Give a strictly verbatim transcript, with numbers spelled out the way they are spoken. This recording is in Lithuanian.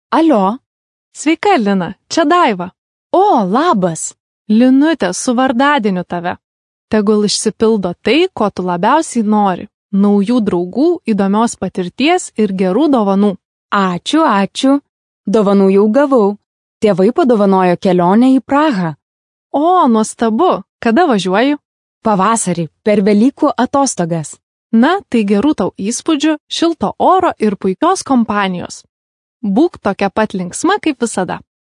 Alio? Sveika, Lina, čia Daiva. O, labas. Linutė, su vardadieniu tave. Tegul išsipildo tai, ko tu labiausiai nori. Naujų draugų, įdomios patirties ir gerų dovanų. Ačiū, ačiū. Dovanų jau gavau. Tėvai padovanojo kelionę į Prahą. O, nuostabu. Kada važiuoji? Pavasarį, per Velykų atostogas. Na, tai gerų tau įspūdžių, šilto oro ir puikios kompanijos. Būk tokia pat linksma kaip visada.